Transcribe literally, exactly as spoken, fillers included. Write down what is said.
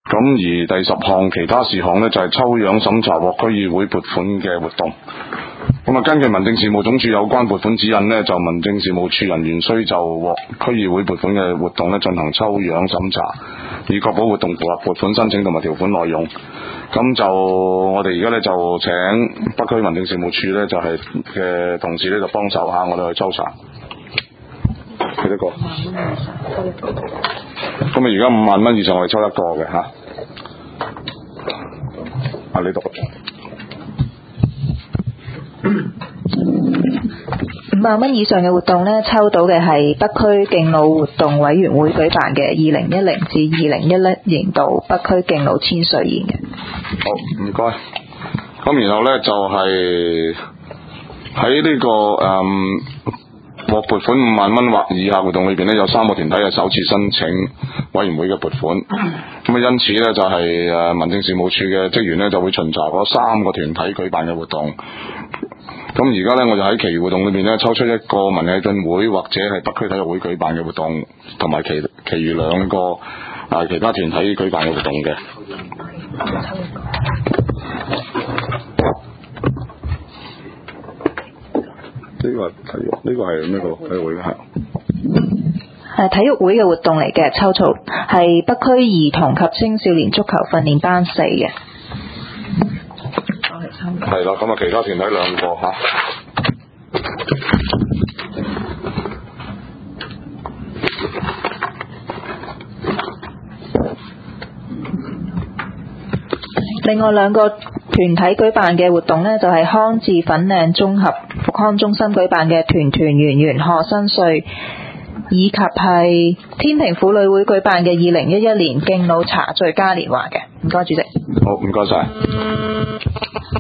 咁而第十項其他事項呢，就係、是、抽樣審查獲區議會撥款嘅活動。咁啊，根據民政事務總署有關撥款指引呢，就民政事務處人員需就獲區議會撥款嘅活動呢進行抽樣審查，以確保活動符合撥款申請同埋條款內容。咁就我哋而家呢，就請北區民政事務處呢，就係、是、嘅同事呢，就幫手下我哋去抽查。幾多個？咁啊，而家五萬蚊以上我哋抽一個嘅嚇。啊，你讀。 五萬蚊以上嘅活動呢，抽到嘅係北區敬老活動委員會舉辦嘅二零一零至二零一一年度北區敬老千歲宴嘅。 好，唔該。咁然後呢，就係喺呢個誒獲撥款五萬蚊或以下活動裏邊呢，有三個團體係首次申請委員會嘅撥款。咁啊，因此呢，就係誒民政事務處嘅職員呢，就會巡查嗰三個團體舉辦嘅活動。咁而家呢，我就喺其餘活動裏面呢，抽出一個文藝進會或者係北區體育會舉辦嘅活動，同埋其其餘兩個啊其他團體舉辦嘅活動嘅。呢個係體育，呢個係咩個體育會係？ 係體育會嘅活動嚟嘅，抽籌係北區兒童及青少年足球訓練班四嘅。 係啦，咁啊，其他團體兩個嚇。 另外兩個團體舉辦嘅活動呢，就係、是、康智粉嶺綜合復康中心舉辦嘅團團圓圓賀新歲，以及係天平婦女會舉辦嘅二零一一年敬老茶聚嘉年華嘅。唔該，主席。 好，唔該晒。